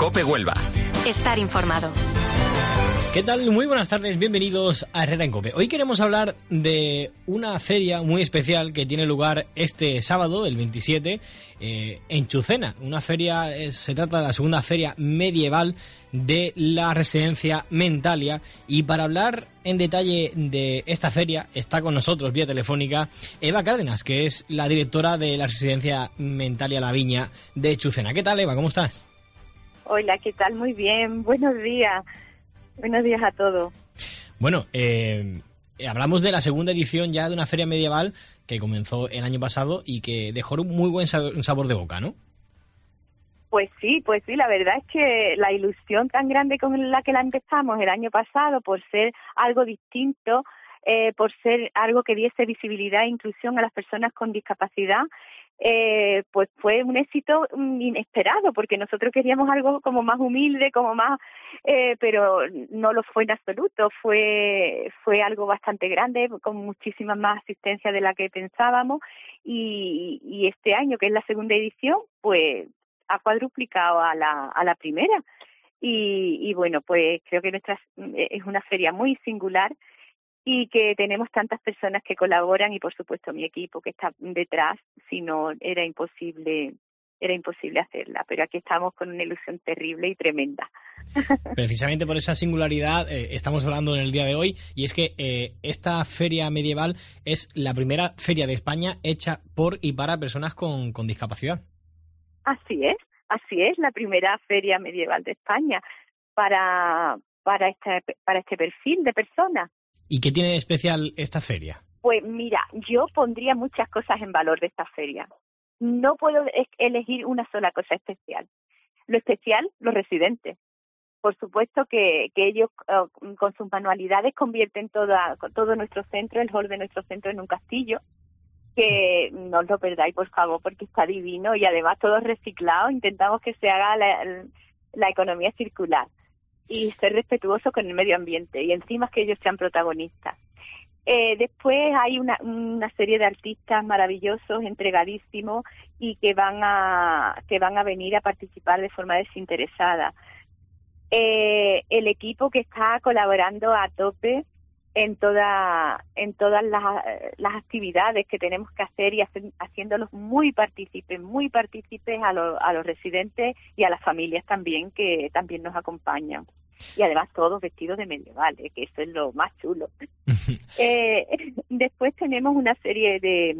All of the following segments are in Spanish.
COPE Huelva. Estar informado. ¿Qué tal? Muy buenas tardes, bienvenidos a Herrera en COPE. Hoy queremos hablar de una feria muy especial que tiene lugar este sábado, el 27, en Chucena. Una feria, se trata de la segunda feria medieval de la residencia Mentalia. Y para hablar en detalle de esta feria está con nosotros vía telefónica Eva Cárdenas, que es la directora de la residencia Mentalia La Viña de Chucena. ¿Qué tal, Eva? ¿Cómo estás? Hola, ¿qué tal? Muy bien, buenos días. Buenos días a todos. Bueno, hablamos de la segunda edición ya de una feria medieval que comenzó el año pasado y que dejó un muy buen sabor de boca, ¿no? Pues sí, la verdad es que la ilusión tan grande con la que la empezamos el año pasado por ser algo distinto, por ser algo que diese visibilidad e inclusión a las personas con discapacidad, pues fue un éxito inesperado, porque nosotros queríamos algo como más humilde, como más, pero no lo fue en absoluto. Fue algo bastante grande, con muchísima más asistencia de la que pensábamos, y este año, que es la segunda edición, pues ha cuadruplicado a la primera. Y bueno, pues creo que es una feria muy singular, y que tenemos tantas personas que colaboran y, por supuesto, mi equipo que está detrás. Si no, era imposible hacerla, pero aquí estamos con una ilusión terrible y tremenda. Precisamente por esa singularidad estamos hablando en el día de hoy, y es que esta feria medieval es la primera feria de España hecha por y para personas con discapacidad. Así es, la primera feria medieval de España para este perfil de personas. ¿Y qué tiene de especial esta feria? Pues mira, yo pondría muchas cosas en valor de esta feria. No puedo elegir una sola cosa especial. Lo especial, los residentes. Por supuesto que ellos con sus manualidades convierten todo nuestro centro, el hall de nuestro centro, en un castillo. Que no os lo perdáis, por favor, porque está divino, y además todo reciclado. Intentamos que se haga la economía circular y ser respetuoso con el medio ambiente, y encima que ellos sean protagonistas. Después hay una serie de artistas maravillosos, entregadísimos, y que van a venir a participar de forma desinteresada. El equipo que está colaborando a tope en todas las actividades que tenemos que hacer, y haciéndolos muy partícipes a los residentes y a las familias también, que también nos acompañan. Y además todos vestidos de medievales, que eso es lo más chulo. Después tenemos una serie de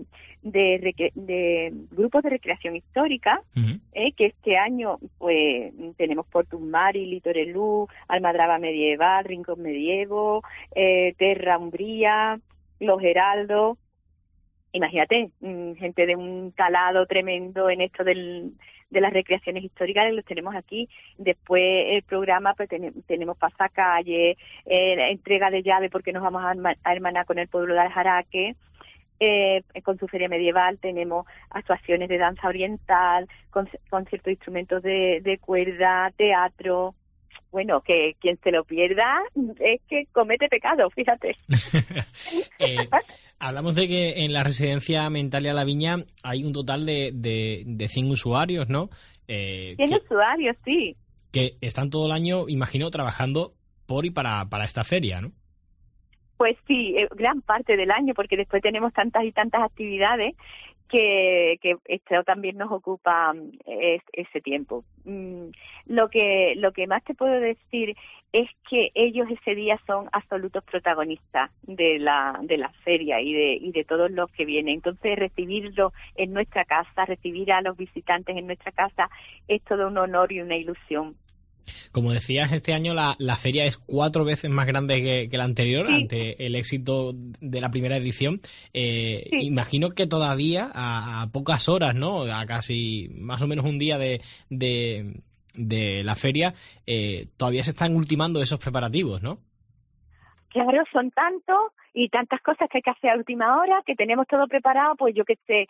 grupos de recreación histórica, que este año pues tenemos Portus Mari, Litorelú, Almadraba Medieval, Rincón Medievo, Terra Umbría, Los Heraldos. Imagínate, gente de un talado tremendo en esto de las recreaciones históricas, los tenemos aquí. Después el programa, pues tenemos pasacalle, entrega de llave, porque nos vamos a hermanar con el pueblo de Aljaraque. Con su feria medieval tenemos actuaciones de danza oriental, con ciertos instrumentos de cuerda, teatro. Bueno, que quien se lo pierda es que comete pecado, fíjate. Hablamos de que en la residencia Mentalia La Viña hay un total de 100 usuarios, ¿no? 100 usuarios, sí. Que están todo el año, imagino, trabajando por y para esta feria, ¿no? Pues sí, gran parte del año, porque después tenemos tantas y tantas actividades que esto también nos ocupa ese tiempo. Lo que más te puedo decir es que ellos ese día son absolutos protagonistas de la feria y de todos los que vienen. Entonces, recibirlos en nuestra casa, recibir a los visitantes en nuestra casa, es todo un honor y una ilusión. Como decías, este año la feria es 4 veces más grande que la anterior, sí, ante el éxito de la primera edición. Sí. Imagino que todavía a pocas horas, ¿no? A casi más o menos un día de la feria, todavía se están ultimando esos preparativos, ¿no? Claro, son tantos y tantas cosas que hay que hacer a última hora, que tenemos todo preparado. Pues yo que sé,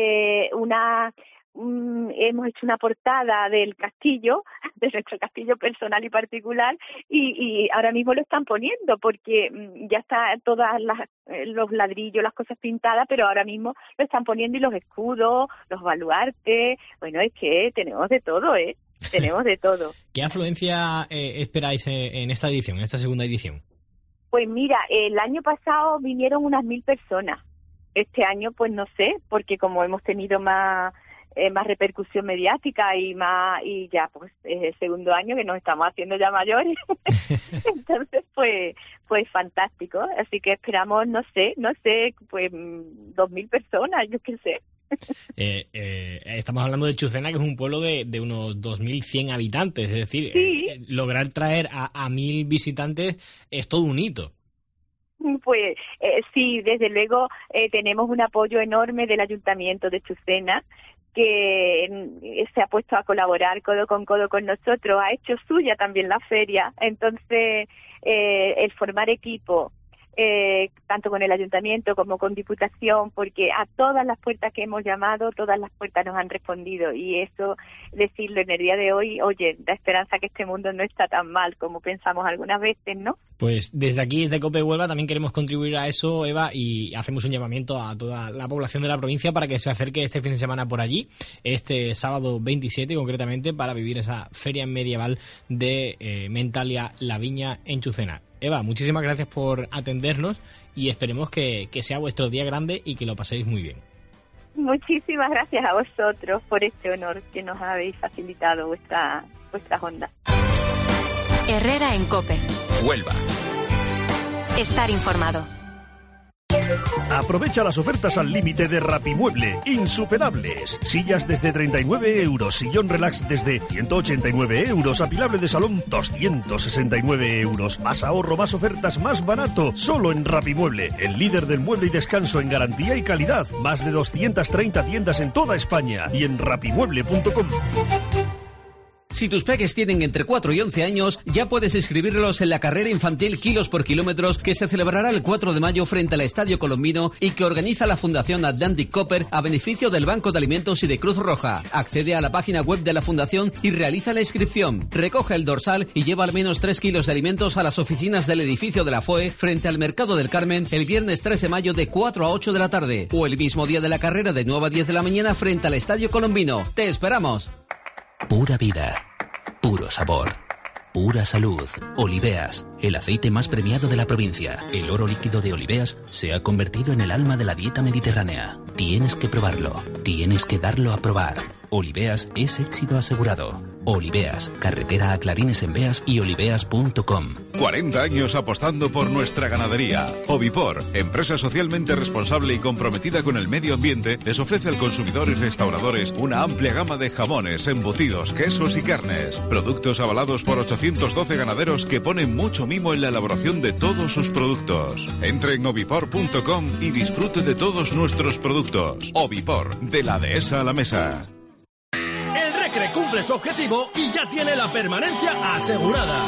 hemos hecho una portada del castillo, de nuestro castillo personal y particular, y ahora mismo lo están poniendo, porque ya está todas los ladrillos, las cosas pintadas, pero ahora mismo lo están poniendo, y los escudos, los baluartes. Bueno, es que tenemos de todo, Tenemos de todo. ¿Qué afluencia esperáis en esta edición, en esta segunda edición? Pues mira, el año pasado vinieron unas 1.000 personas. Este año, pues no sé, porque como hemos tenido más repercusión mediática y ya pues es el segundo año que nos estamos haciendo ya mayores. Entonces pues fantástico. Así que esperamos, no sé, pues 2.000 personas, yo qué sé. Estamos hablando de Chucena, que es un pueblo de unos 2.100 habitantes, es decir, sí. Lograr traer a 1.000 visitantes es todo un hito. Pues sí, desde luego tenemos un apoyo enorme del Ayuntamiento de Chucena, que se ha puesto a colaborar codo con nosotros, ha hecho suya también la feria. Entonces el formar equipo, tanto con el Ayuntamiento como con Diputación, porque a todas las puertas que hemos llamado, todas las puertas nos han respondido, y eso, decirlo en el día de hoy, oye, da esperanza que este mundo no está tan mal como pensamos algunas veces, ¿no? Pues desde aquí, desde COPE Huelva, también queremos contribuir a eso, Eva, y hacemos un llamamiento a toda la población de la provincia para que se acerque este fin de semana por allí, este sábado 27 concretamente, para vivir esa feria medieval de Mentalia La Viña en Chucena. Eva, muchísimas gracias por atendernos y esperemos que sea vuestro día grande y que lo paséis muy bien. Muchísimas gracias a vosotros por este honor que nos habéis facilitado vuestras ondas. Herrera en COPE. Huelva. Estar informado. Aprovecha las ofertas al límite de Rapimueble, insuperables. Sillas desde 39 euros, sillón relax desde 189 euros, apilable de salón 269 euros. Más ahorro, más ofertas, más barato, solo en Rapimueble, el líder del mueble y descanso en garantía y calidad. Más de 230 tiendas en toda España y en rapimueble.com. Si tus peques tienen entre 4 y 11 años, ya puedes inscribirlos en la carrera infantil Kilos por Kilómetros, que se celebrará el 4 de mayo frente al Estadio Colombino y que organiza la Fundación Atlantic Copper a beneficio del Banco de Alimentos y de Cruz Roja. Accede a la página web de la Fundación y realiza la inscripción. Recoge el dorsal y lleva al menos 3 kilos de alimentos a las oficinas del edificio de la FOE frente al Mercado del Carmen el viernes 13 de mayo de 4 a 8 de la tarde o el mismo día de la carrera de 9 a 10 de la mañana frente al Estadio Colombino. ¡Te esperamos! Pura vida, puro sabor, pura salud. Oliveas, el aceite más premiado de la provincia. El oro líquido de Oliveas se ha convertido en el alma de la dieta mediterránea. Tienes que probarlo, tienes que darlo a probar. Oliveas es éxito asegurado. Oliveas, carretera a Clarines en Beas y oliveas.com. 40 años apostando por nuestra ganadería. Ovipor, empresa socialmente responsable y comprometida con el medio ambiente, les ofrece al consumidor y restauradores una amplia gama de jamones, embutidos, quesos y carnes. Productos avalados por 812 ganaderos que ponen mucho mimo en la elaboración de todos sus productos. Entre en ovipor.com y disfrute de todos nuestros productos. Ovipor, de la dehesa a la mesa. El Recre cumple su objetivo y ya tiene la permanencia asegurada.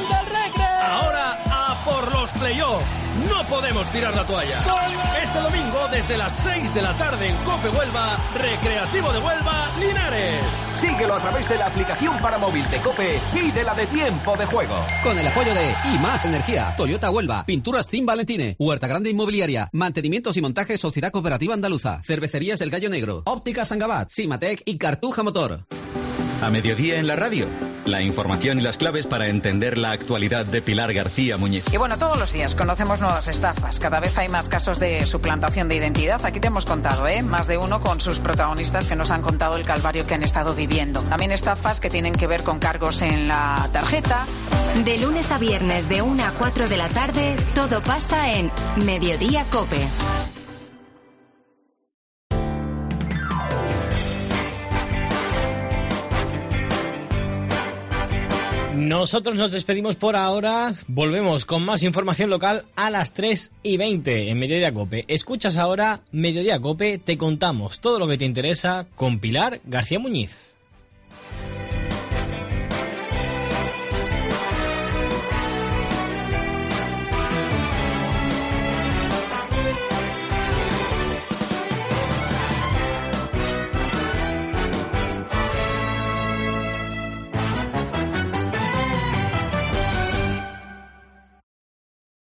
Ahora a por los playoffs. No podemos tirar la toalla. Este domingo desde las 6 de la tarde en COPE Huelva, Recreativo de Huelva, Linares. Síguelo a través de la aplicación para móvil de COPE y de la de Tiempo de Juego. Con el apoyo de Y Más Energía, Toyota Huelva, Pinturas Team Valentine, Huerta Grande Inmobiliaria, Mantenimientos y Montajes Sociedad Cooperativa Andaluza, Cervecerías El Gallo Negro, Ópticas Sangabat, Simatec y Cartuja Motor. A mediodía en la radio, la información y las claves para entender la actualidad de Pilar García Muñiz. Y bueno, todos los días conocemos nuevas estafas. Cada vez hay más casos de suplantación de identidad. Aquí te hemos contado, más de uno con sus protagonistas que nos han contado el calvario que han estado viviendo. También estafas que tienen que ver con cargos en la tarjeta. De lunes a viernes de 1 a 4 de la tarde, todo pasa en Mediodía COPE. Nosotros nos despedimos por ahora, volvemos con más información local a las 3:20 en Mediodía COPE. Escuchas ahora Mediodía COPE, te contamos todo lo que te interesa con Pilar García Muñiz.